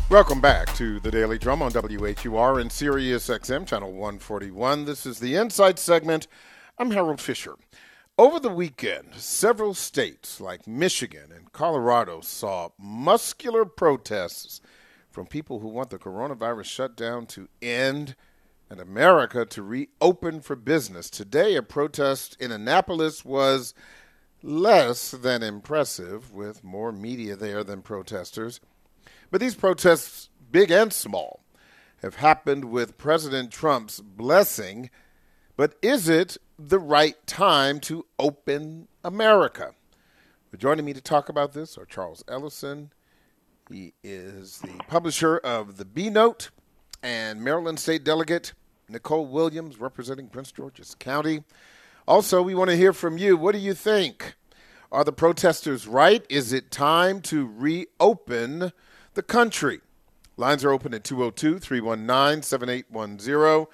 Welcome back to the Daily Drum on WHUR and Sirius XM, Channel 141. This is the Insight segment. I'm Harold Fisher. Over the weekend, several states like Michigan and Colorado saw muscular protests from people who want the coronavirus shutdown to end and America to reopen for business. Today, a protest in Annapolis was less than impressive, with more media there than protesters. But these protests, big and small, have happened with President Trump's blessing. But is it the right time to open America? But joining me to talk about this are Charles Ellison. He is the publisher of the B-Note, and Maryland State Delegate Nicole Williams, representing Prince George's County. Also, we want to hear from you. What do you think? Are the protesters right? Is it time to reopen the country? Lines are open at 202-319-7810,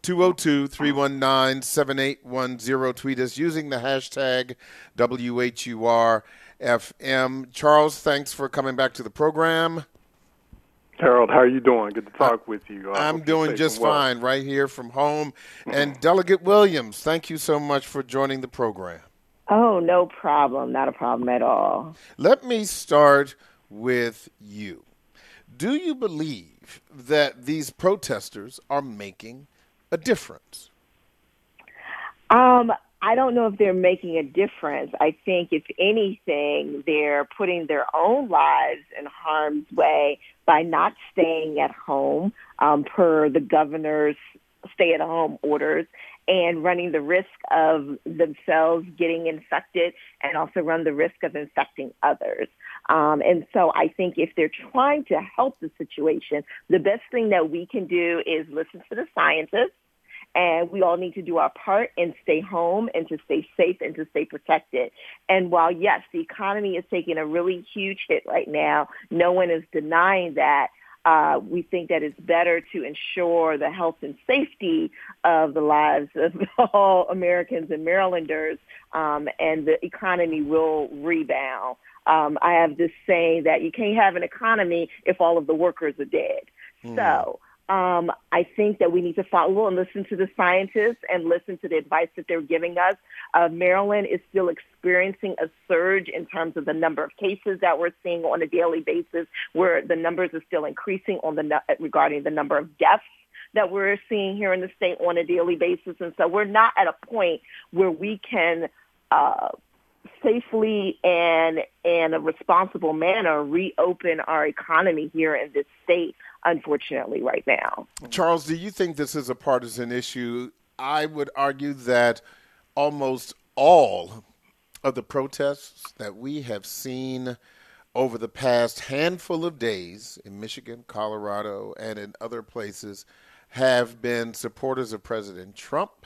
202-319-7810. Tweet us using the hashtag WHURFM. Charles, thanks for coming back to the program. Harold, how are you doing? Good to talk with you. I'm doing just fine right here from home. And Delegate Williams, thank you so much for joining the program. Oh, no problem. Not a problem at all. Let me start with you. Do you believe that these protesters are making a difference? I don't know if they're making a difference. I think, if anything, they're putting their own lives in harm's way by not staying at home per the governor's stay-at-home orders, and running the risk of themselves getting infected and also run the risk of infecting others. And so I think if they're trying to help the situation, the best thing that we can do is listen to the scientists, and we all need to do our part and stay home and to stay safe and to stay protected. And while, yes, the economy is taking a really huge hit right now, no one is denying that. We think that it's better to ensure the health and safety of the lives of all Americans and Marylanders, and the economy will rebound. I have this saying that you can't have an economy if all of the workers are dead. So I think that we need to follow and listen to the scientists and listen to the advice that they're giving us. Maryland is still experiencing a surge in terms of the number of cases that we're seeing on a daily basis, where the numbers are still increasing regarding the number of deaths that we're seeing here in the state on a daily basis. And so we're not at a point where we can safely and in a responsible manner reopen our economy here in this state, unfortunately, right now. Charles, do you think this is a partisan issue? I would argue that almost all of the protests that we have seen over the past handful of days in Michigan, Colorado, and in other places have been supporters of President Trump.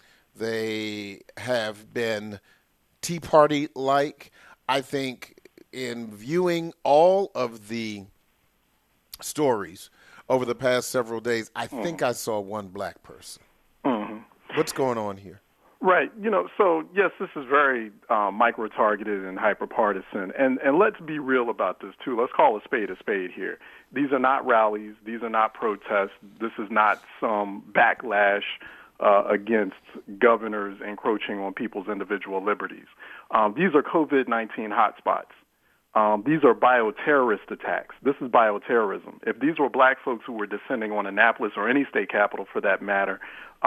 They have been Tea Party-like. I think in viewing all of the stories over the past several days, I think I saw one black person. What's going on here? Right. So, yes, this is very micro-targeted and hyper-partisan. And let's be real about this, too. Let's call a spade here. These are not rallies. These are not protests. This is not some backlash against governors encroaching on people's individual liberties. These are COVID-19 hotspots. These are bioterrorist attacks. This is bioterrorism. If these were black folks who were descending on Annapolis or any state capital for that matter,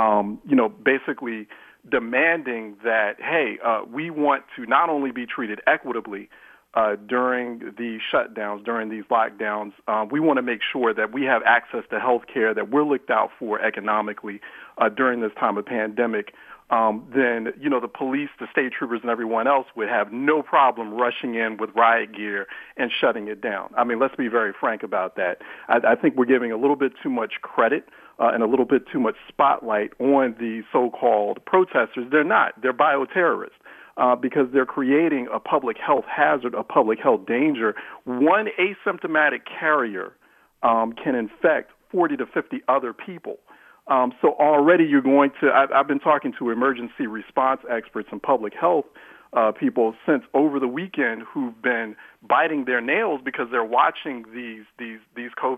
basically demanding that, hey, we want to not only be treated equitably during these shutdowns, during these lockdowns, we want to make sure that we have access to health care, that we're looked out for economically during this time of pandemic, then, the police, the state troopers, and everyone else would have no problem rushing in with riot gear and shutting it down. I mean, let's be very frank about that. I think we're giving a little bit too much credit and a little bit too much spotlight on the so-called protesters. They're not. They're bioterrorists. Because they're creating a public health hazard, a public health danger. One asymptomatic carrier can infect 40 to 50 other people. So already you're going to, I've been talking to emergency response experts and public health people since over the weekend who've been biting their nails because they're watching these COVID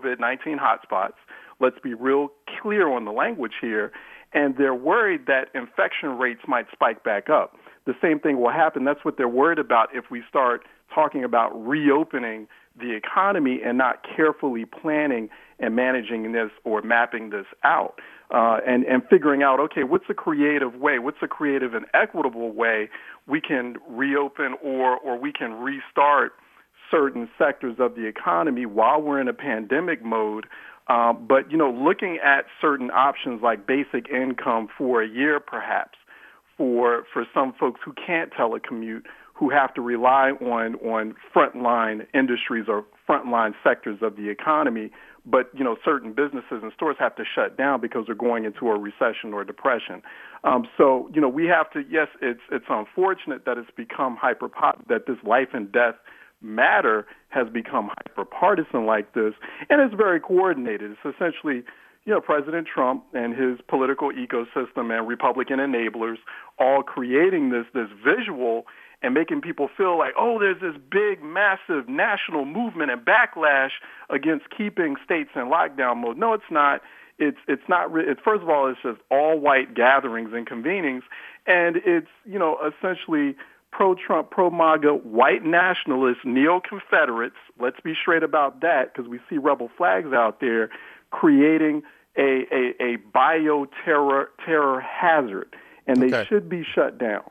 COVID-19 hotspots. Let's be real clear on the language here. And they're worried that infection rates might spike back up. The same thing will happen. That's what they're worried about if we start talking about reopening the economy and not carefully planning and managing this or mapping this out and figuring out, okay, what's a creative way, what's a creative and equitable way we can reopen or we can restart certain sectors of the economy while we're in a pandemic mode. But, looking at certain options like basic income for a year perhaps for some folks who can't telecommute, who have to rely on frontline industries or frontline sectors of the economy, but certain businesses and stores have to shut down because they're going into a recession or depression. So we have to. Yes, it's unfortunate that it's become that this life and death matter has become hyper-partisan like this, and it's very coordinated. It's essentially President Trump and his political ecosystem and Republican enablers all creating this visual and making people feel like, oh, there's this big, massive national movement and backlash against keeping states in lockdown mode. No, it's not. It's not. First of all, it's just all white gatherings and convenings, and it's essentially pro-Trump, pro-MAGA, white nationalists, neo-Confederates. Let's be straight about that because we see rebel flags out there creating a bioterror hazard, and they should be shut down.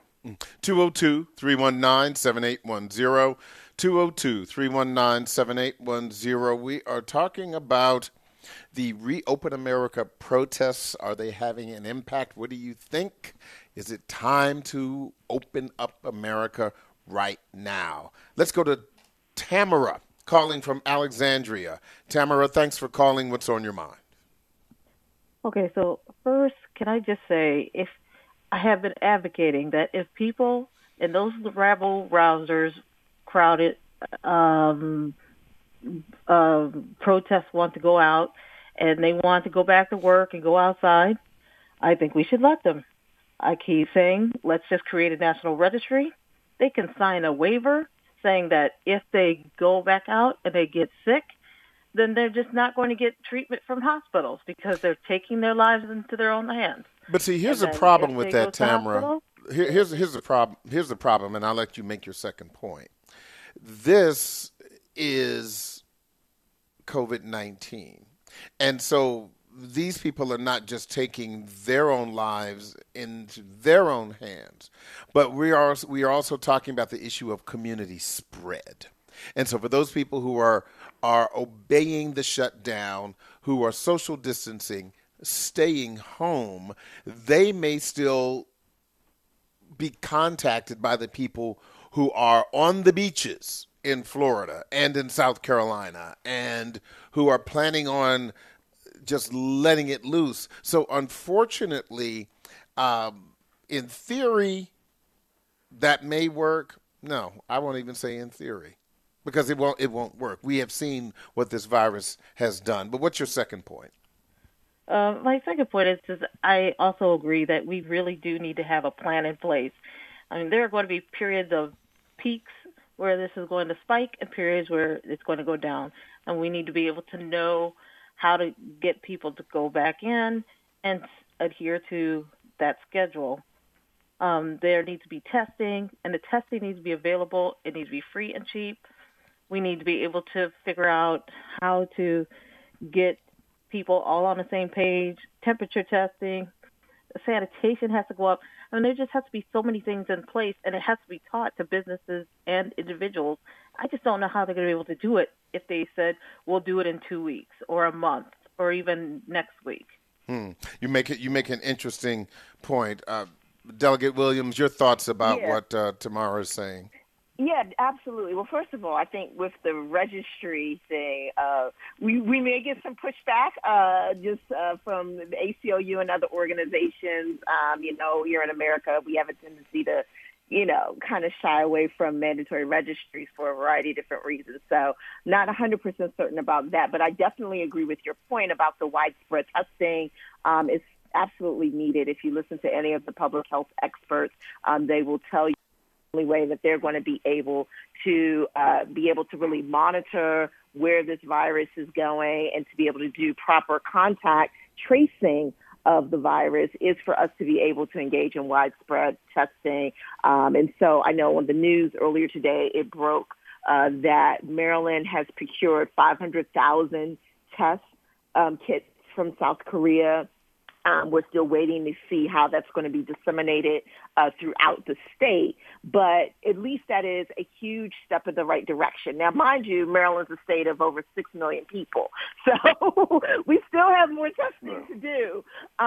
202-319-7810. 202-319-7810. We are talking about the Reopen America protests. Are they having an impact? What do you think? Is it time to open up America right now? Let's go to Tamara, calling from Alexandria. Tamara, thanks for calling. What's on your mind? Okay, so first, can I just say, if I have been advocating that if people in those rabble-rousers crowded protests want to go out and they want to go back to work and go outside, I think we should let them. I keep saying, let's just create a national registry. They can sign a waiver saying that if they go back out and they get sick, then they're just not going to get treatment from hospitals because they're taking their lives into their own hands. But see, here's the problem with that, Tamara. Here's the problem. Here's the problem, and I'll let you make your second point. This is COVID-19, and so these people are not just taking their own lives into their own hands, but we are also talking about the issue of community spread. And so for those people who are obeying the shutdown, who are social distancing, staying home, they may still be contacted by the people who are on the beaches in Florida and in South Carolina and who are planning on just letting it loose. So unfortunately, in theory, that may work. No, I won't even say in theory because it won't work. We have seen what this virus has done. But what's your second point? My second point is I also agree that we really do need to have a plan in place. I mean, there are going to be periods of peaks where this is going to spike and periods where it's going to go down. And we need to be able to know how to get people to go back in and adhere to that schedule. There needs to be testing, and the testing needs to be available. It needs to be free and cheap. We need to be able to figure out how to get people all on the same page, temperature testing, sanitation has to go up. I mean, there just has to be so many things in place, and it has to be taught to businesses and individuals. I just don't know how they're going to be able to do it if they said, we'll do it in 2 weeks or a month or even next week. You make an interesting point. Delegate Williams, your thoughts about what Tamara is saying? Yeah, absolutely. Well, first of all, I think with the registry thing, we may get some pushback from the ACLU and other organizations. Here in America, we have a tendency to, kind of shy away from mandatory registries for a variety of different reasons. So not 100% certain about that, but I definitely agree with your point about the widespread testing. It's absolutely needed. If you listen to any of the public health experts, they will tell you only way that they're going to be able to really monitor where this virus is going and to be able to do proper contact tracing of the virus is for us to be able to engage in widespread testing. And so I know on the news earlier today, it broke that Maryland has procured 500,000 test kits from South Korea. We're still waiting to see how that's going to be disseminated throughout the state. But at least that is a huge step in the right direction. Now, mind you, Maryland's a state of over 6 million people. So we still have more testing to do.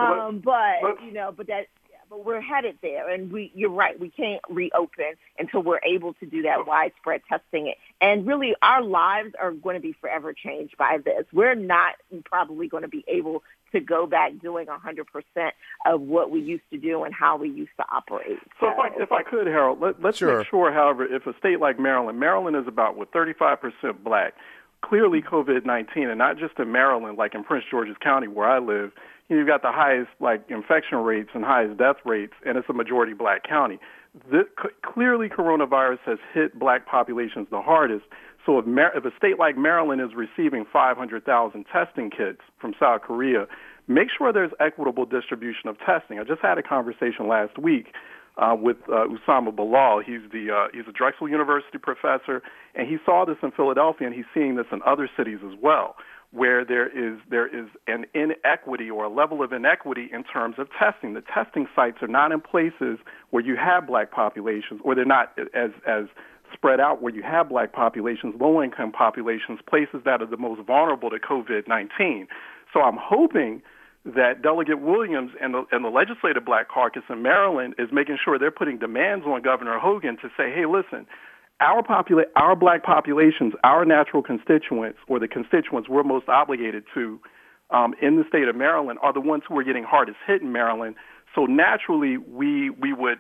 But we're headed there. And you're right, we can't reopen until we're able to do that widespread testing. And really, our lives are going to be forever changed by this. We're not probably going to be able to go back doing 100% of what we used to do and how we used to operate. So if I could, Harold, let's make sure, however, if a state like Maryland is about, 35% black, clearly COVID-19, and not just in Maryland, like in Prince George's County where I live, you've got the highest infection rates and highest death rates, and it's a majority black county. Clearly, coronavirus has hit black populations the hardest. So if a state like Maryland is receiving 500,000 testing kits from South Korea, make sure there's equitable distribution of testing. I just had a conversation last week with Usama Bilal. He's a Drexel University professor, and he saw this in Philadelphia, and he's seeing this in other cities as well, where there is an inequity or a level of inequity in terms of testing. The testing sites are not in places where you have black populations, or they're not as spread out where you have black populations, low-income populations, places that are the most vulnerable to COVID-19. So I'm hoping that Delegate Williams and the Legislative Black Caucus in Maryland is making sure they're putting demands on Governor Hogan to say, hey, listen, our black populations, our natural constituents, or the constituents we're most obligated to in the state of Maryland, are the ones who are getting hardest hit in Maryland. So naturally, we would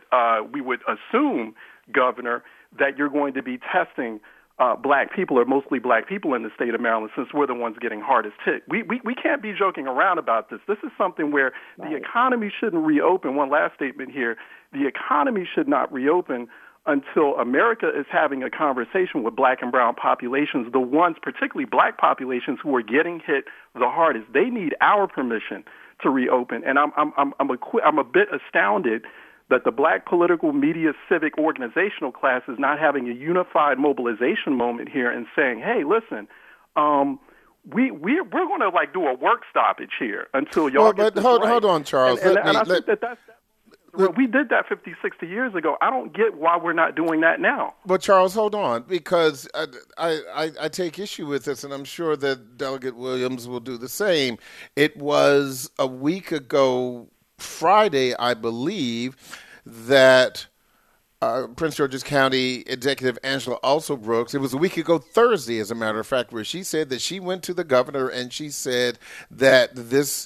assume, Governor, that you're going to be testing black people, or mostly black people in the state of Maryland, since we're the ones getting hardest hit. We can't be joking around about this. This is something where the economy shouldn't reopen. One last statement here. The economy should not reopen until America is having a conversation with black and brown populations, the ones, particularly black populations, who are getting hit the hardest. They need our permission to reopen. And I'm a bit astounded that the black political, media, civic, organizational class is not having a unified mobilization moment here and saying, hey, listen, we're going to do a work stoppage here until y'all get this right. Hold on, Charles. I think that's we did that 50, 60 years ago. I don't get why we're not doing that now. But, Charles, hold on, because I take issue with this, and I'm sure that Delegate Williams will do the same. It was a week ago Friday, I believe, that Prince George's County Executive Angela Alsobrooks, it was a week ago Thursday, as a matter of fact, where she said that she went to the governor and she said that the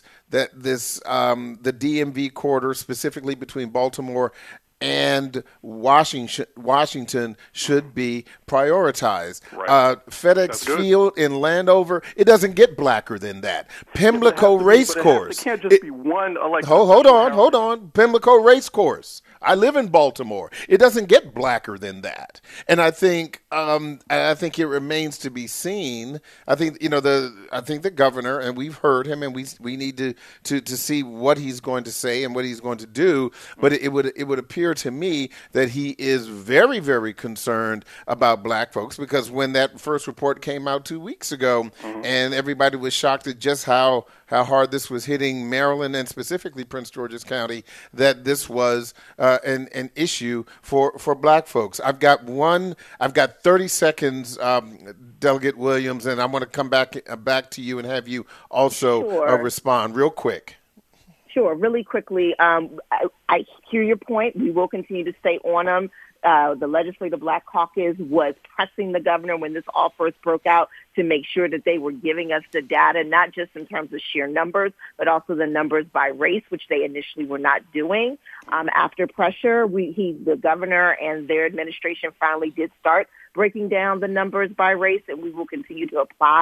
DMV corridor, specifically between Baltimore and Washington should be prioritized. Right. FedEx Field in Landover, it doesn't get blacker than that. Pimlico Race Course. It can't just be one. Hold on. Pimlico Race Course. I live in Baltimore. It doesn't get blacker than that. And I think it remains to be seen. I think the governor, and we've heard him, and we need to see what he's going to say and what he's going to do. But it would appear to me that he is very, very concerned about black folks, because when that first report came out 2 weeks ago, and everybody was shocked at just how hard this was hitting Maryland and specifically Prince George's County, that this was an issue for black folks. I've got 30 seconds, Delegate Williams, and I want to come back to you and have you also respond real quick. Sure. Really quickly, I hear your point. We will continue to stay on them. The Legislative Black Caucus was pressing the governor when this all first broke out to make sure that they were giving us the data, not just in terms of sheer numbers, but also the numbers by race, which they initially were not doing. After pressure, the governor and their administration finally did start breaking down the numbers by race, and we will continue to apply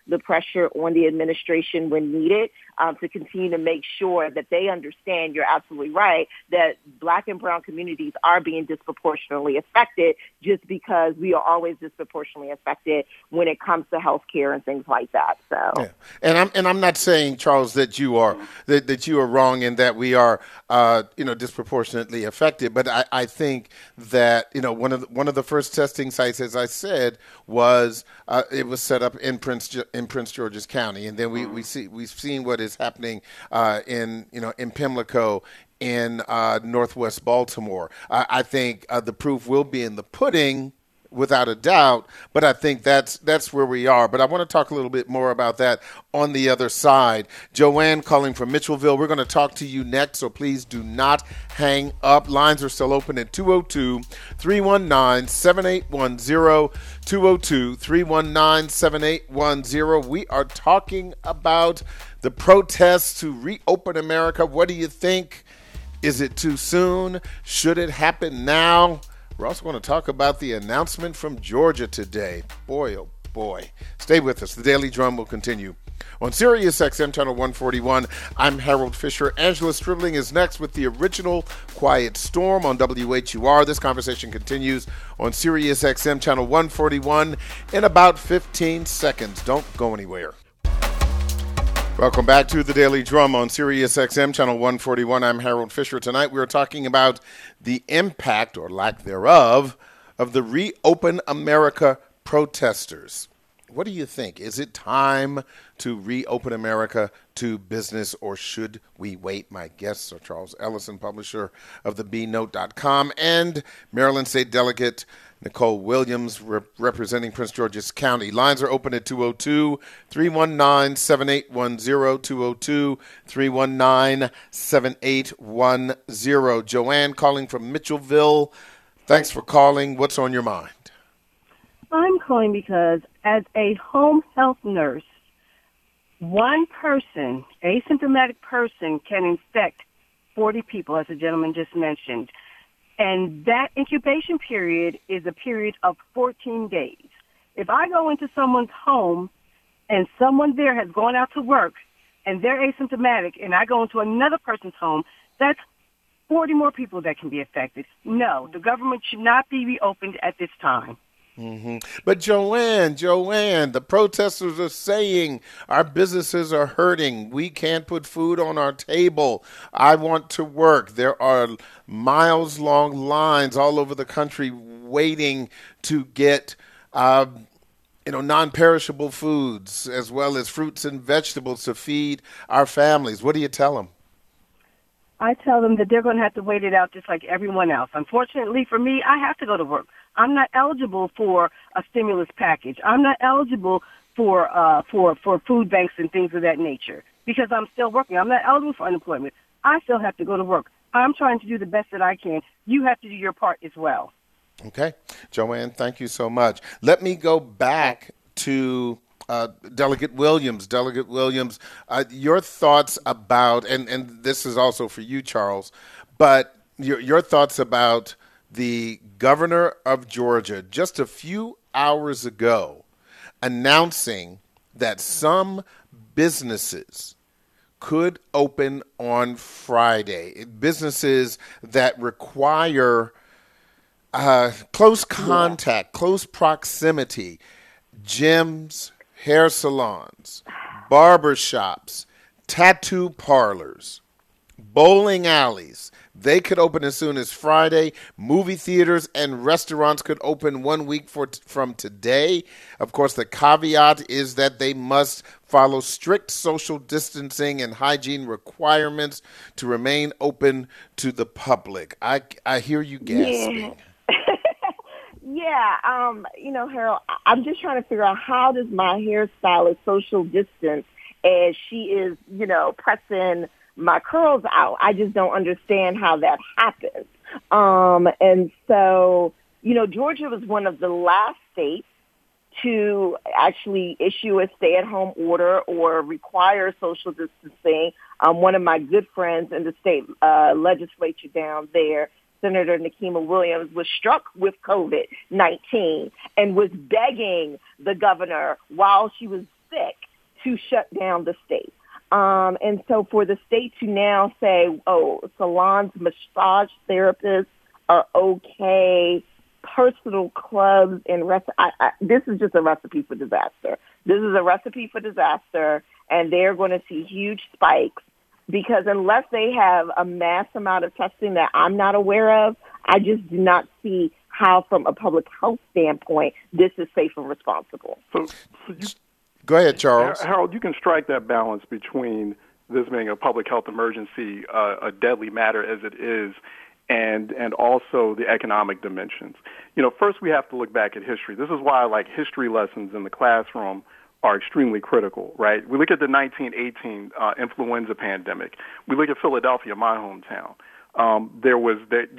the pressure on the administration when needed to continue to make sure that they understand, you're absolutely right, that Black and brown communities are being disproportionately affected just because we are always disproportionately affected when it comes to health care and things like that. So, yeah. And I'm not saying, Charles, that you are that you are wrong in that we are disproportionately affected, but I think that one of the first testing sites, as I said, was it was set up in Prince George's County, and then we've seen what is happening in Pimlico, in Northwest Baltimore. I think the proof will be in the pudding, without a doubt, but I think that's where we are. But I want to talk a little bit more about that on the other side. Joanne calling from Mitchellville. We're going to talk to you next, so please do not hang up. Lines are still open at 202-319-7810, 202-319-7810. We are talking about the protests to reopen America. What do you think? Is it too soon? Should it happen now? We're also going to talk about the announcement from Georgia today. Boy, oh boy. Stay with us. The Daily Drum will continue. On Sirius XM Channel 141, I'm Harold Fisher. Angela Stribling is next with the original Quiet Storm on WHUR. This conversation continues on Sirius XM Channel 141 in about 15 seconds. Don't go anywhere. Welcome back to the Daily Drum on Sirius XM Channel 141. I'm Harold Fisher. Tonight we are talking about the impact, or lack thereof, of the Reopen America protesters. What do you think? Is it time to reopen America to business, or should we wait? My guests are Charles Ellison, publisher of the bnote.com, and Maryland State Delegate Nicole Williams, representing Prince George's County. Lines are open at 202-319-7810, 202-319-7810. Joanne calling from Mitchellville. Thanks for calling. What's on your mind? I'm calling because as a home health nurse, one person, asymptomatic person, can infect 40 people, as the gentleman just mentioned. And that incubation period is a period of 14 days. If I go into someone's home and someone there has gone out to work and they're asymptomatic and I go into another person's home, that's 40 more people that can be affected. No, the government should not be reopened at this time. Mm-hmm. But Joanne, the protesters are saying our businesses are hurting. We can't put food on our table. I want to work. There are miles-long lines all over the country waiting to get, non-perishable foods as well as fruits and vegetables to feed our families. What do you tell them? I tell them that they're going to have to wait it out just like everyone else. Unfortunately for me, I have to go to work. I'm not eligible for a stimulus package. I'm not eligible for food banks and things of that nature because I'm still working. I'm not eligible for unemployment. I still have to go to work. I'm trying to do the best that I can. You have to do your part as well. Okay. Joanne, thank you so much. Let me go back to Delegate Williams. Delegate Williams, your thoughts about, and this is also for you, Charles, but your thoughts about the governor of Georgia just a few hours ago announcing that some businesses could open on Friday, businesses that require close contact, close proximity, gyms, hair salons, barber shops, tattoo parlors, bowling alleys. They could open as soon as Friday. Movie theaters and restaurants could open 1 week from today. Of course, the caveat is that they must follow strict social distancing and hygiene requirements to remain open to the public. I hear you gasping. Yeah. Harold, I'm just trying to figure out, how does my hairstylist social distance as she is, pressing my curls out? I just don't understand how that happens. And so, Georgia was one of the last states to actually issue a stay-at-home order or require social distancing. One of my good friends in the state legislature down there, Senator Nikema Williams, was struck with COVID-19 and was begging the governor while she was sick to shut down the state. And so for the state to now say, oh, salons, massage therapists are okay, personal clubs and this is just a recipe for disaster. This is a recipe for disaster, and they're going to see huge spikes because unless they have a mass amount of testing that I'm not aware of, I just do not see how, from a public health standpoint, this is safe and responsible. So go ahead, Charles. Harold, you can strike that balance between this being a public health emergency, a deadly matter as it is, and also the economic dimensions. First we have to look back at history. This is why, history lessons in the classroom are extremely critical, right? We look at the 1918 influenza pandemic. We look at Philadelphia, my hometown. There was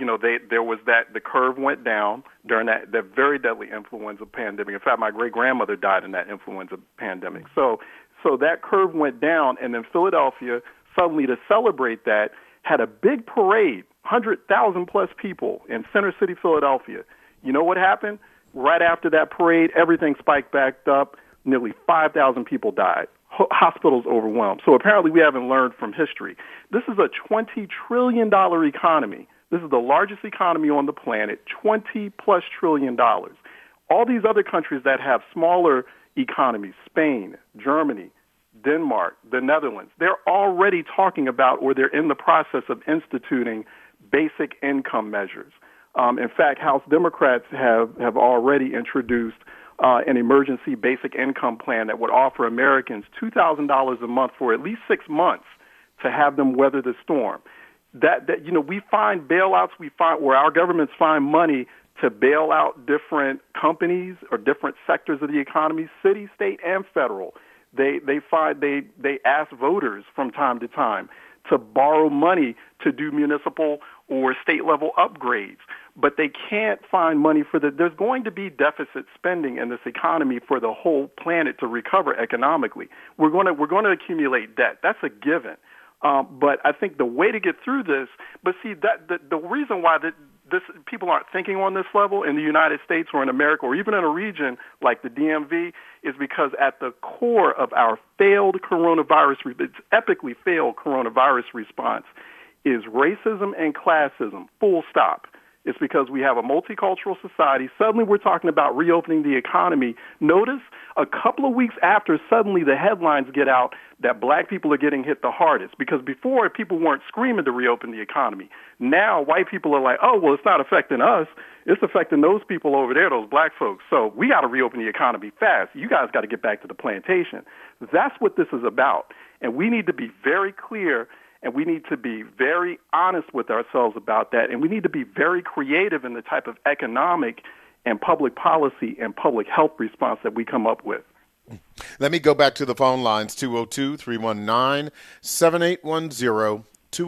the curve went down during that very deadly influenza pandemic. In fact, my great-grandmother died in that influenza pandemic. So that curve went down, and then Philadelphia, suddenly to celebrate that, had a big parade, 100,000 plus people in Center City, Philadelphia. You know what happened? Right after that parade, everything spiked back up. Nearly 5,000 people died. Hospitals overwhelmed. So apparently we haven't learned from history. This is a $20 trillion economy. This is the largest economy on the planet, $20+ trillion. All these other countries that have smaller economies, Spain, Germany, Denmark, the Netherlands, they're already talking about, or they're in the process of instituting basic income measures. In fact, House Democrats have already introduced an emergency basic income plan that would offer Americans $2,000 a month for at least 6 months to have them weather the storm. We find bailouts, where our governments find money to bail out different companies or different sectors of the economy, city, state, and federal. They ask voters from time to time to borrow money to do municipal or state level upgrades, but they can't find money there's going to be deficit spending in this economy for the whole planet to recover economically. We're going to accumulate debt. That's a given. But I think the way to get through this, the reason why people aren't thinking on this level in the United States or in America or even in a region like the DMV is because at the core of our it's epically failed coronavirus response is racism and classism, full stop. It's because we have a multicultural society. Suddenly we're talking about reopening the economy. Notice a couple of weeks after, suddenly the headlines get out that black people are getting hit the hardest, because before people weren't screaming to reopen the economy. Now white people are like, oh, well, it's not affecting us. It's affecting those people over there, those black folks. So we got to reopen the economy fast. You guys got to get back to the plantation. That's what this is about. And we need to be very clear, and we need to be very honest with ourselves about that. And we need to be very creative in the type of economic and public policy and public health response that we come up with. Let me go back to the phone lines, 202-319-7810,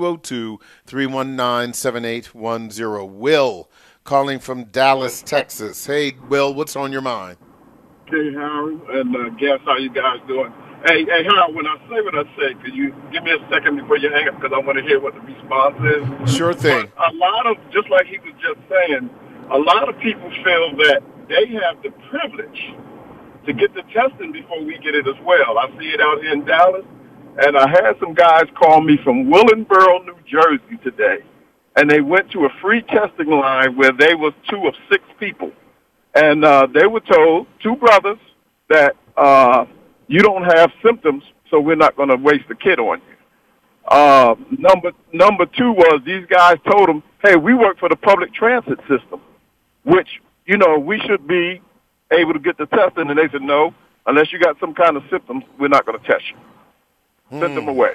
202-319-7810. Will, calling from Dallas, Texas. Hey, Will, what's on your mind? Hey, Harold, and guess how you guys doing? Hey, Harold, when I say what I say, could you give me a second before you hang up, because I want to hear what the response is? Sure thing. But a lot of, just like he was just saying, a lot of people feel that they have the privilege to get the testing before we get it as well. I see it out here in Dallas, and I had some guys call me from Willingboro, New Jersey today, and they went to a free testing line where they was 2 of 6 people. And they were told, 2 brothers, that you don't have symptoms, so we're not going to waste the kit on you. Number 2 was these guys told them, hey, we work for the public transit system, which, we should be able to get the testing. And they said, no, unless you got some kind of symptoms, we're not going to test you. Send them away.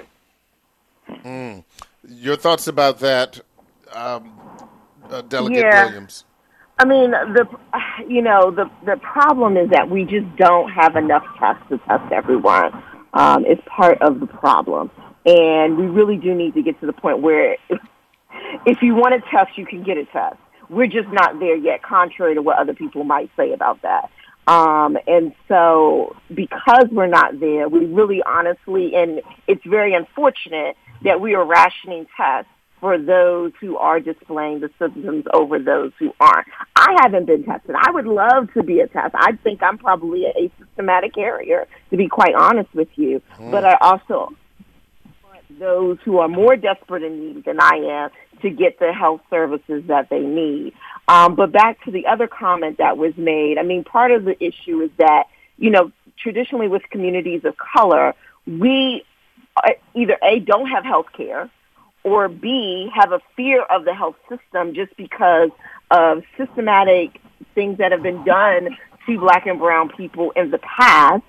Your thoughts about that, Delegate Williams? I mean, the problem is that we just don't have enough tests to test everyone. It's part of the problem. And we really do need to get to the point where if you want a test, you can get a test. We're just not there yet, contrary to what other people might say about that. And so because we're not there, we really honestly, and it's very unfortunate that we are rationing tests for those who are displaying the symptoms over those who aren't. I haven't been tested. I would love to be a test. I think I'm probably a asymptomatic carrier, to be quite honest with you. But I also want those who are more desperate in need than I am to get the health services that they need. But back to the other comment that was made, I mean, part of the issue is that, you know, traditionally with communities of color, we either A, don't have health care, or B, have a fear of the health system just because of systematic things that have been done to Black and brown people in the past.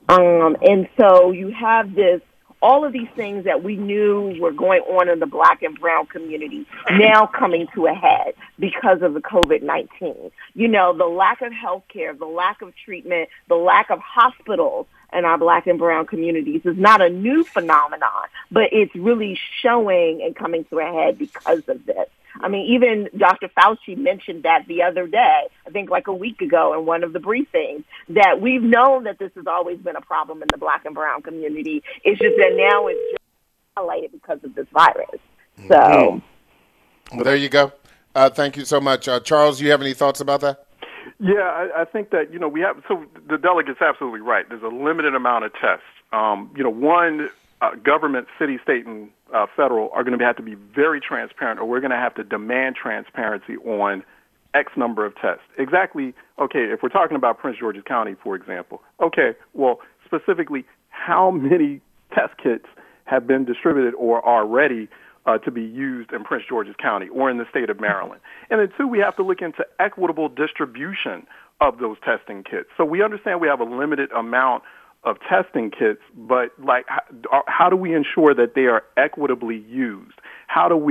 And so you have all of these things that we knew were going on in the Black and brown community now coming to a head because of the COVID-19. You know, the lack of health care, the lack of treatment, the lack of hospitals in our Black and brown communities is not a new phenomenon, but it's really showing and coming to a head because of this. I mean, even Dr. Fauci mentioned that the other day, I think like a week ago in one of the briefings, that we've known that this has always been a problem in the Black and brown community. It's just that now it's just highlighted because of this virus. So, well, there you go. Thank you so much. Charles, you have any thoughts about that? Yeah, I think that, you know, so the delegate's absolutely right. There's a limited amount of tests. You know, one, government, city, state, and federal are going to have to be very transparent, or we're going to have to demand transparency on X number of tests. Exactly, okay, if we're talking about Prince George's County, for example, okay, well, specifically, how many test kits have been distributed or are ready to be used in Prince George's County or in the state of Maryland? And then, two, we have to look into equitable distribution of those testing kits. So we understand we have a limited amount of testing kits, but like, how do we ensure that they are equitably used? How do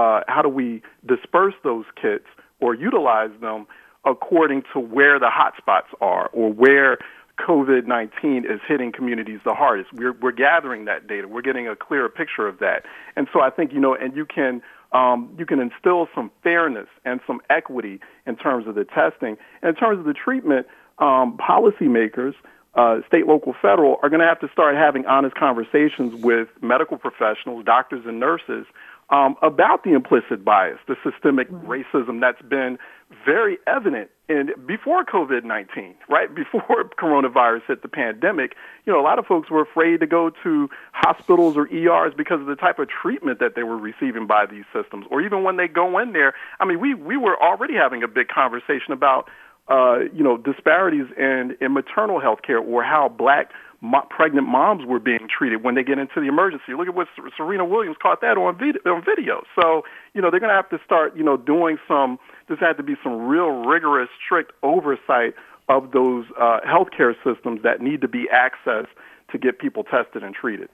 we disperse those kits or utilize them according to where the hotspots are or where COVID-19 is hitting communities the hardest? We're gathering that data. We're getting a clearer picture of that. And so I think, you know, and you can instill some fairness and some equity in terms of the testing. And in terms of the treatment, policymakers, state, local, federal, are going to have to start having honest conversations with medical professionals, doctors and nurses, about the implicit bias, the systemic racism that's been very evident before COVID-19, right? Before coronavirus hit the pandemic, you know, a lot of folks were afraid to go to hospitals or ERs because of the type of treatment that they were receiving by these systems. Or even when they go in there, I mean, we were already having a big conversation about you know, disparities in maternal health care, or how Black pregnant moms were being treated when they get into the emergency. Look at what Serena Williams caught that on video. So, you know, they're going to have to start, you know, there's had to be some real rigorous, strict oversight of those healthcare systems that need to be accessed to get people tested and treated.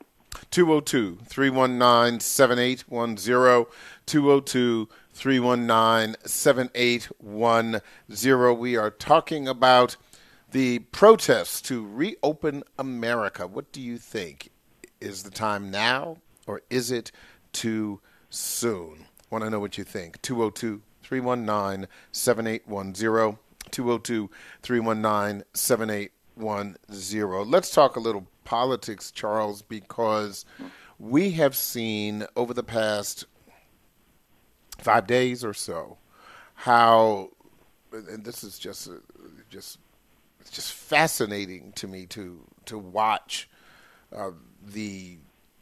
202-319-7810, 202-319-7810. We are talking about the protests to reopen America. What do you think? Is the time now, or is it too soon? Want to know what you think. 202-319-7810, 202-319-7810. Let's talk a little politics, Charles, because we have seen over the past 5 days or so how, and this is just fascinating to me to watch the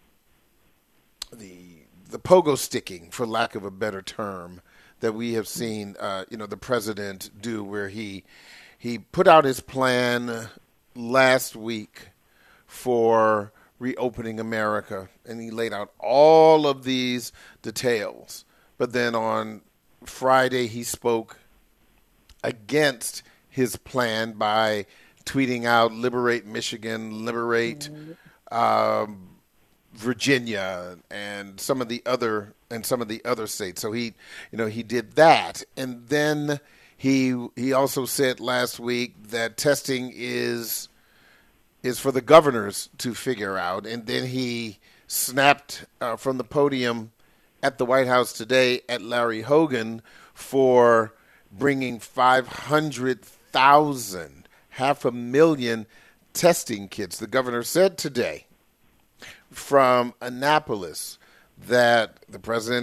pogo sticking, for lack of a better term, that we have seen you know, the president do, where he put out his plan last week for reopening America, and he laid out all of these details. But then on Friday, he spoke against his plan by tweeting out "Liberate Michigan, liberate Virginia," and some of the other states. So he did that, and then he also said last week that testing is for the governors to figure out, and then he snapped from the podium at the White House today at Larry Hogan for bringing 500,000, 500,000 testing kits. The governor said today from Annapolis that the president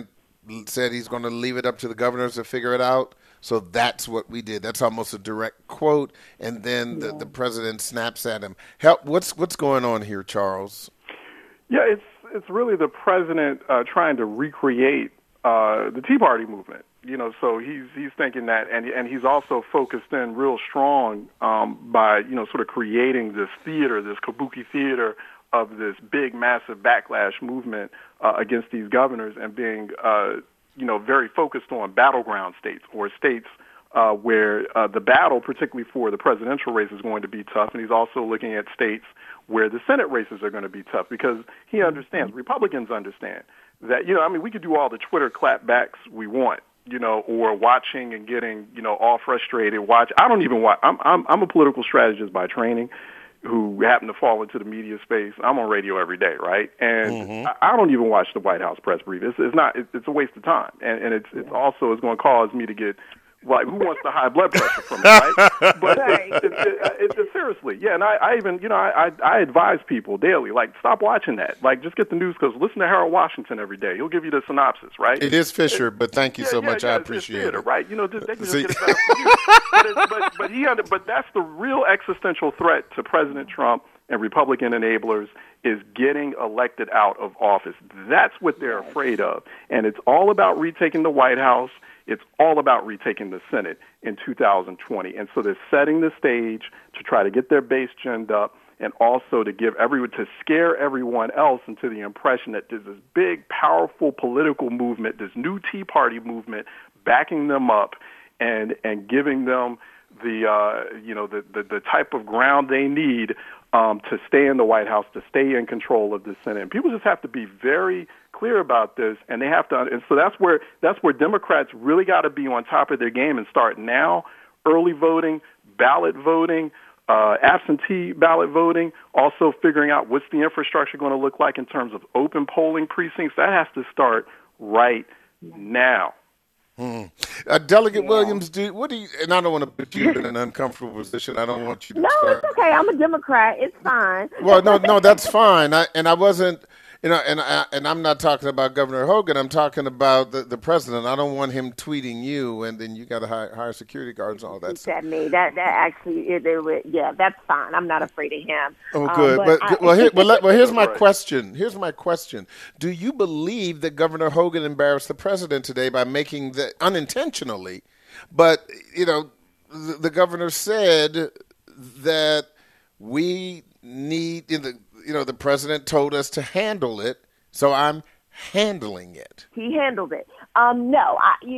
said he's going to leave it up to the governors to figure it out. So that's what we did. That's almost a direct quote. And then the president snaps at him. What's going on here, Charles? Yeah, it's really the president trying to recreate the Tea Party movement. So he's thinking that, and he's also focused in real strong by sort of creating this theater, this kabuki theater of this big, massive backlash movement against these governors, and being very focused on battleground states or states where the battle, particularly for the presidential race, is going to be tough. And he's also looking at states where the Senate races are going to be tough, because he understands, Republicans understand that, we could do all the Twitter clapbacks we want, or watching and getting, all frustrated. I don't even watch. I'm a political strategist by training who happen to fall into the media space. I'm on radio every day, right? And I don't even watch the White House press brief. It's a waste of time. And it's also is going to cause me to get, like, who wants the high blood pressure from it, right? But it's seriously, yeah. And I even, I advise people daily, like, stop watching that. Like, just get the news, because listen to Harold Washington every day. He'll give you the synopsis, right? It is Fisher, but thank you so much. I appreciate it. Right? They can just get it better for you. But that's the real existential threat to President Trump and Republican enablers, is getting elected out of office. That's what they're afraid of, and it's all about retaking the White House. It's all about retaking the Senate in 2020. And so they're setting the stage to try to get their base ginned up, and also to scare everyone else into the impression that there's this big, powerful political movement, this new Tea Party movement, backing them up and giving them the type of ground they need to stay in the White House, to stay in control of the Senate. And people just have to be very clear about this, and they have to. And so that's where Democrats really got to be on top of their game and start now. Early voting, ballot voting, absentee ballot voting. Also figuring out what's the infrastructure going to look like in terms of open polling precincts. That has to start right now. Delegate Williams, what do you? And I don't want to put you in an uncomfortable position. I don't want you to. No, it's okay. I'm a Democrat. It's fine. Well, no, that's fine. I wasn't. And I'm not talking about Governor Hogan. I'm talking about the president. I don't want him tweeting you, and then you got to hire security guards and all that stuff. Me. That actually, that's fine. I'm not afraid of him. Oh, good. Here's my question. Here's my question. Do you believe that Governor Hogan embarrassed the president today by making unintentionally, but the governor said that we need the president told us to handle it, so I'm handling it. He handled it. No,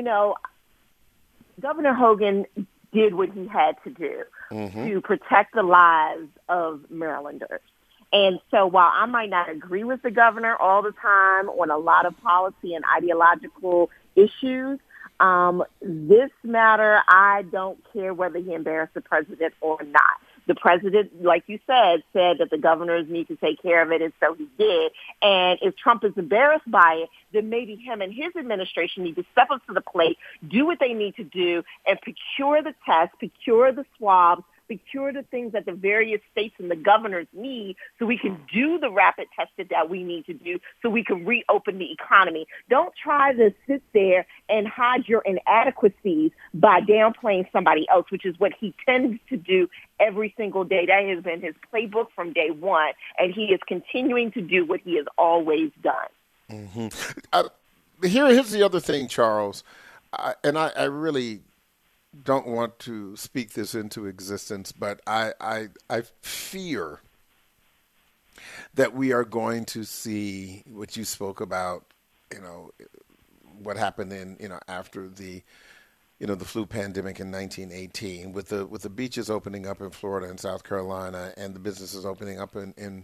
Governor Hogan did what he had to do to protect the lives of Marylanders. And so while I might not agree with the governor all the time on a lot of policy and ideological issues, this matter, I don't care whether he embarrassed the president or not. The president, like you said that the governors need to take care of it, and so he did. And if Trump is embarrassed by it, then maybe him and his administration need to step up to the plate, do what they need to do, and procure the tests, procure the swabs, procure the things that the various states and the governors need so we can do the rapid testing that we need to do so we can reopen the economy. Don't try to sit there and hide your inadequacies by downplaying somebody else, which is what he tends to do every single day. That has been his playbook from day one, and he is continuing to do what he has always done. Here's the other thing, Charles, and I really don't want to speak this into existence, but I fear that we are going to see what you spoke about, what happened after the flu pandemic in 1918 with the beaches opening up in Florida and South Carolina and the businesses opening up in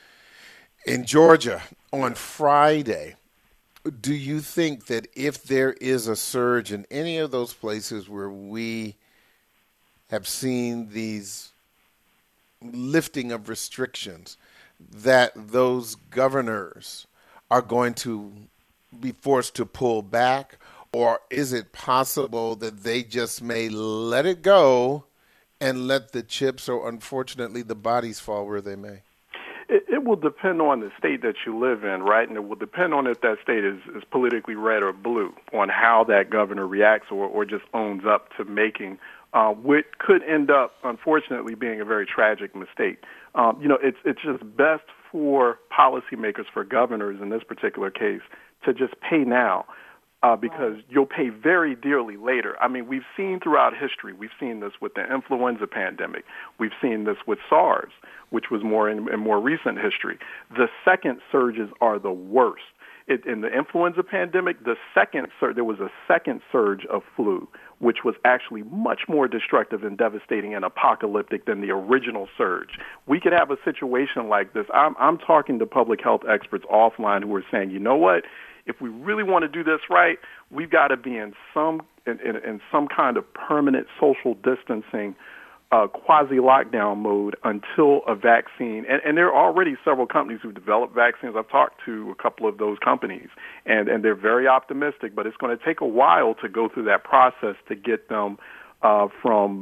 Georgia on Friday. Do you think that if there is a surge in any of those places where we have seen these lifting of restrictions, that those governors are going to be forced to pull back? Or is it possible that they just may let it go and let the chips or, unfortunately, the bodies fall where they may? It will depend on the state that you live in, right? And it will depend on if that state is politically red or blue, on how that governor reacts or just owns up to making what could end up, unfortunately, being a very tragic mistake. It's just best for policymakers, for governors in this particular case, to just pay now. Because you'll pay very dearly later. I mean, we've seen throughout history, we've seen this with the influenza pandemic. We've seen this with SARS, which was more in more recent history. The second surges are the worst. In the influenza pandemic, there was a second surge of flu, which was actually much more destructive and devastating and apocalyptic than the original surge. We could have a situation like this. I'm talking to public health experts offline who are saying, you know what? If we really want to do this right, we've got to be in some kind of permanent social distancing, quasi-lockdown mode until a vaccine. And there are already several companies who've developed vaccines. I've talked to a couple of those companies, and they're very optimistic. But it's going to take a while to go through that process to get them from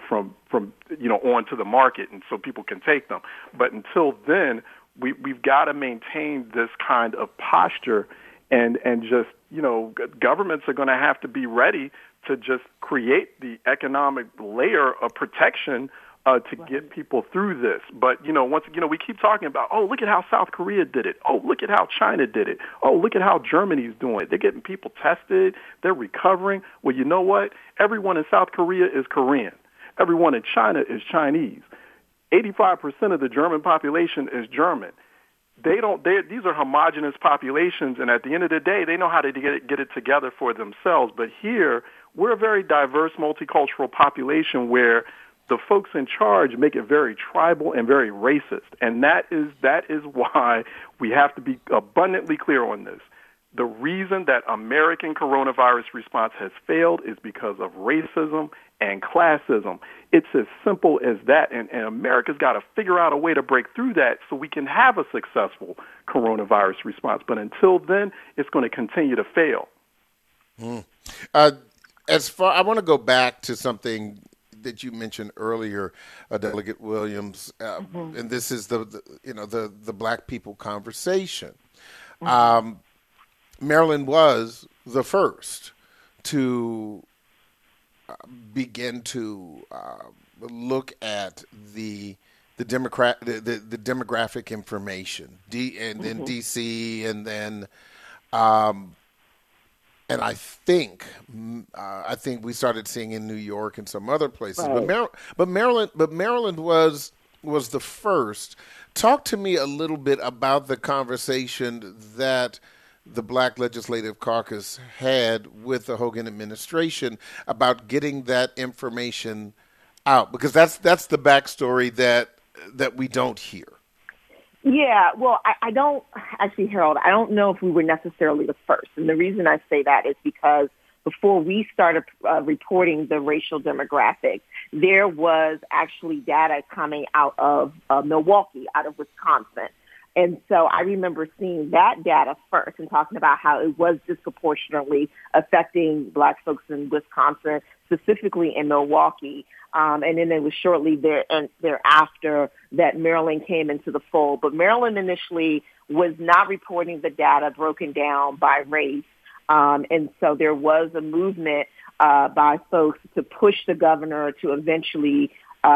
onto the market, and so people can take them. But until then, we've got to maintain this kind of posture. And just, governments are going to have to be ready to just create the economic layer of protection to get people through this. But, we keep talking about, oh, look at how South Korea did it. Oh, look at how China did it. Oh, look at how Germany's doing it. They're getting people tested. They're recovering. Well, you know what? Everyone in South Korea is Korean. Everyone in China is Chinese. 85% of the German population is German. These are homogenous populations, and at the end of the day, they know how to get it together for themselves. But here, we're a very diverse, multicultural population where the folks in charge make it very tribal and very racist. And that is why we have to be abundantly clear on this. The reason that American coronavirus response has failed is because of racism and classism. It's as simple as that, and America's got to figure out a way to break through that so we can have a successful coronavirus response. But until then, it's going to continue to fail. I want to go back to something that you mentioned earlier, Delegate Williams, and this is the Black people conversation. Maryland was the first to begin to look at the demographic information, and then D.C. and then and I think we started seeing in New York and some other places, right. but Maryland was the first. Talk to me a little bit about the conversation that the Black Legislative Caucus had with the Hogan administration about getting that information out, because that's the backstory that we don't hear. Yeah, well, I don't actually, Harold, I don't know if we were necessarily the first. And the reason I say that is because before we started reporting the racial demographics, there was actually data coming out of Milwaukee, out of Wisconsin. And so I remember seeing that data first and talking about how it was disproportionately affecting Black folks in Wisconsin, specifically in Milwaukee. And then it was shortly thereafter that Maryland came into the fold. But Maryland initially was not reporting the data broken down by race. And so there was a movement by folks to push the governor to eventually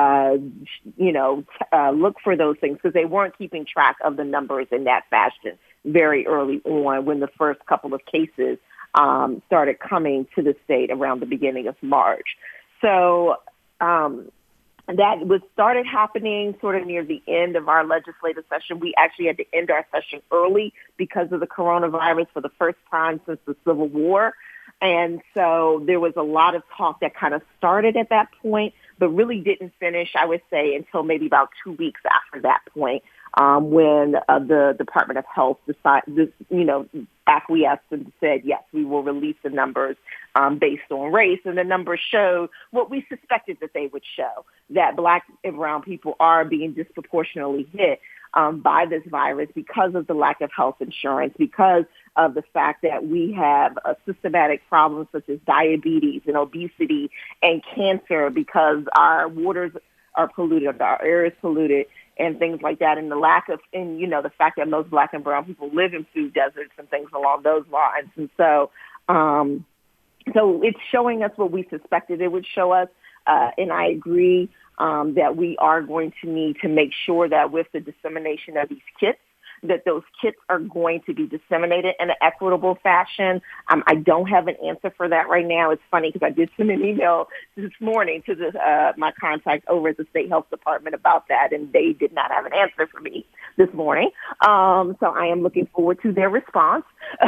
look for those things, because they weren't keeping track of the numbers in that fashion very early on when the first couple of cases started coming to the state around the beginning of March. So that started happening sort of near the end of our legislative session. We actually had to end our session early because of the coronavirus for the first time since the Civil War. And so there was a lot of talk that kind of started at that point, but really didn't finish, I would say, until maybe about 2 weeks after that point, when the Department of Health acquiesced and said, yes, we will release the numbers based on race. And the numbers showed what we suspected that they would show, that Black and brown people are being disproportionately hit by this virus because of the lack of health insurance, because of the fact that we have systematic problems such as diabetes and obesity and cancer, because our waters are polluted, our air is polluted, and things like that, and the lack of, and the fact that most Black and brown people live in food deserts and things along those lines. And so it's showing us what we suspected it would show us. And I agree that we are going to need to make sure that with the dissemination of these kits, that those kits are going to be disseminated in an equitable fashion. I don't have an answer for that right now. It's funny because I did send an email this morning to my contact over at the State Health Department about that, and they did not have an answer for me this morning. So I am looking forward to their response.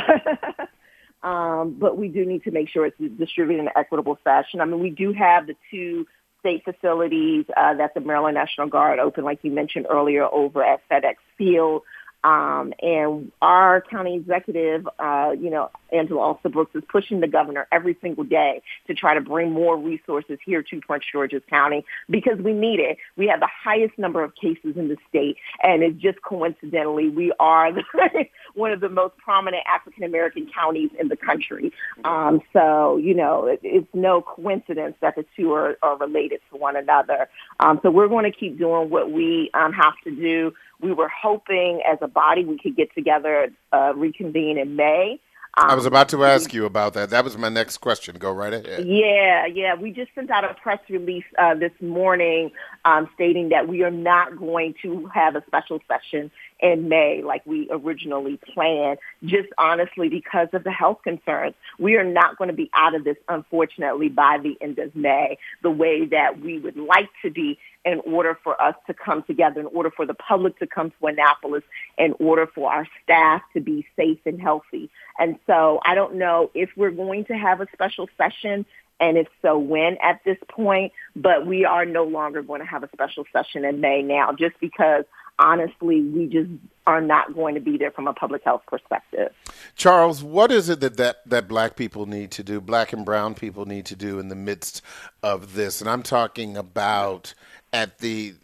But we do need to make sure it's distributed in an equitable fashion. I mean, we do have the 2 state facilities that the Maryland National Guard opened, like you mentioned earlier, over at FedEx Field. And our county executive, Angela Alston-Brooks, is pushing the governor every single day to try to bring more resources here to Prince George's County because we need it. We have the highest number of cases in the state, and it's just coincidentally we are one of the most prominent African-American counties in the country. So, it's no coincidence that the 2 are related to one another. So we're going to keep doing what we have to do. We were hoping as a body we could get together, reconvene in May. I was about to ask you about that. That was my next question. Go right ahead. Yeah. We just sent out a press release this morning stating that we are not going to have a special session in May like we originally planned, just honestly because of the health concerns. We are not going to be out of this, unfortunately, by the end of May the way that we would like to be in order for us to come together, in order for the public to come to Annapolis, in order for our staff to be safe and healthy. And so I don't know if we're going to have a special session, and if so, when at this point, but we are no longer going to have a special session in May now, just because honestly, we just are not going to be there from a public health perspective. Charles, what is it that Black people need to do, Black and brown people need to do in the midst of this? And I'm talking about at the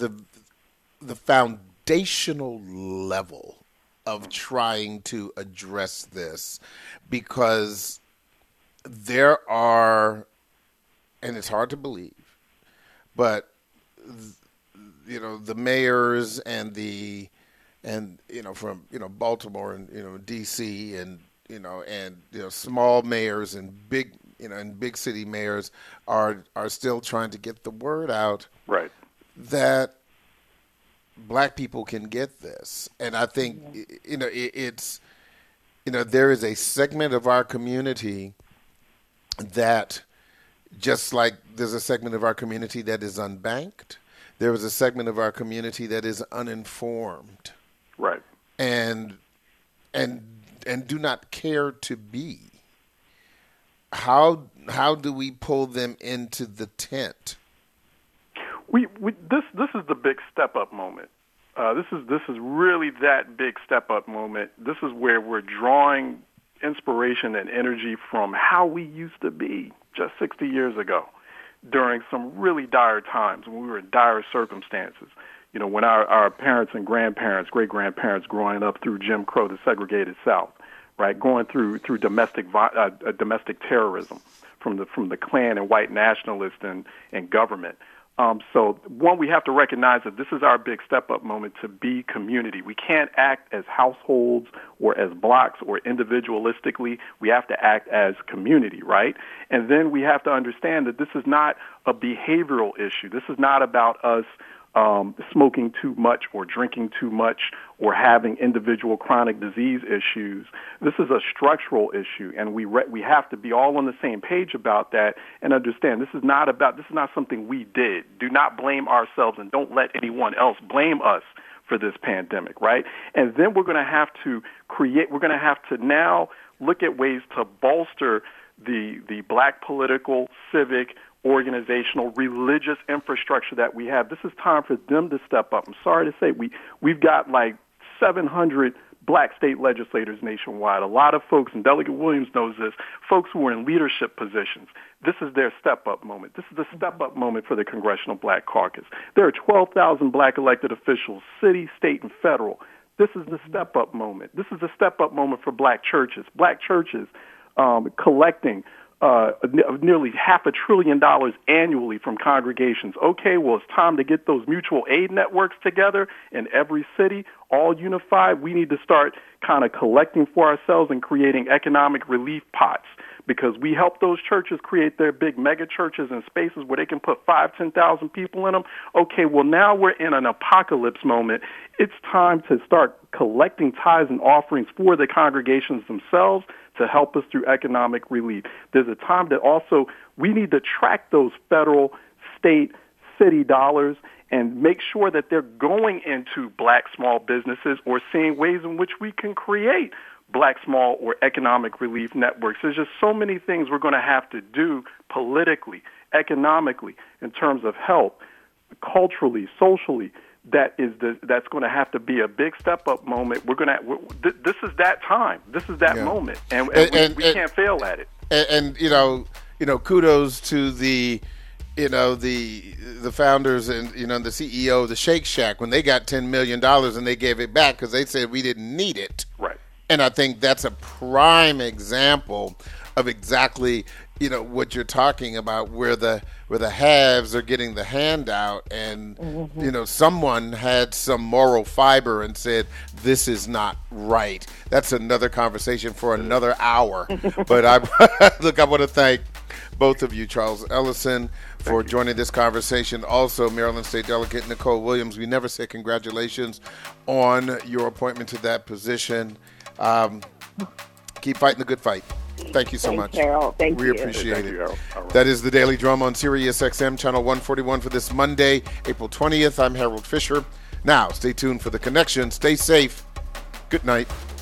foundational level of trying to address this, because there are, and it's hard to believe, but the mayors and from Baltimore and DC and small mayors and big big city mayors are still trying to get the word out, right, that Black people can get this. And I think it's there is a segment of our community that, just like there's a segment of our community that is unbanked, there is a segment of our community that is uninformed, right, and do not care to be. How do we pull them into the tent? This is the big step up moment. This is really that big step up moment. This is where we're drawing inspiration and energy from how we used to be just 60 years ago, during some really dire times when we were in dire circumstances. When our parents and grandparents, great-grandparents growing up through Jim Crow, the segregated South, right, going through domestic terrorism from the Klan and white nationalists and government. So, one, we have to recognize that this is our big step-up moment to be community. We can't act as households or as blocks or individualistically. We have to act as community, right? And then we have to understand that this is not a behavioral issue. This is not about us smoking too much or drinking too much or having individual chronic disease issues. This is a structural issue, and we have to be all on the same page about that and understand this is not something we did. Do not blame ourselves, and don't let anyone else blame us for this pandemic, right? And then we're going to have to now look at ways to bolster the Black political, civic, organizational, religious infrastructure that we have. This is time for them to step up. I'm sorry to say we've got like 700 Black state legislators nationwide. A lot of folks, and Delegate Williams knows this, folks who are in leadership positions. This is their step-up moment. This is the step-up moment for the Congressional Black Caucus. There are 12,000 Black elected officials, city, state, and federal. This is the step-up moment. This is the step-up moment for Black churches. Black churches collecting nearly $500 billion annually from congregations. Okay, well, it's time to get those mutual aid networks together in every city, all unified. We need to start kind of collecting for ourselves and creating economic relief pots, because we help those churches create their big mega churches and spaces where they can put 5,000, 10,000 people in them. Okay, well, now we're in an apocalypse moment. It's time to start collecting tithes and offerings for the congregations themselves to help us through economic relief. There's a time that also we need to track those federal, state, city dollars and make sure that they're going into black small businesses or seeing ways in which we can create black small or economic relief networks. There's just so many things we're going to have to do politically, in terms of health, culturally, socially. That's going to have to be a big step up moment. This is that time. This is that moment, and we can't fail at it. And kudos to the founders and the CEO of the Shake Shack when they got $10 million and they gave it back because they said we didn't need it. Right. And I think that's a prime example of exactly what you're talking about, where the haves are getting the handout, and someone had some moral fiber and said this is not right. That's another conversation for another hour. But I want to thank both of you, Charles Ellison, for joining this conversation. Also, Maryland State Delegate Nicole Williams. We never say congratulations on your appointment to that position. Keep fighting the good fight. Thank you so much. Harold. Thank you. We appreciate it. That is the Daily Drum on Sirius XM Channel 141 for this Monday, April 20th. I'm Harold Fisher. Now, stay tuned for The Connection. Stay safe. Good night.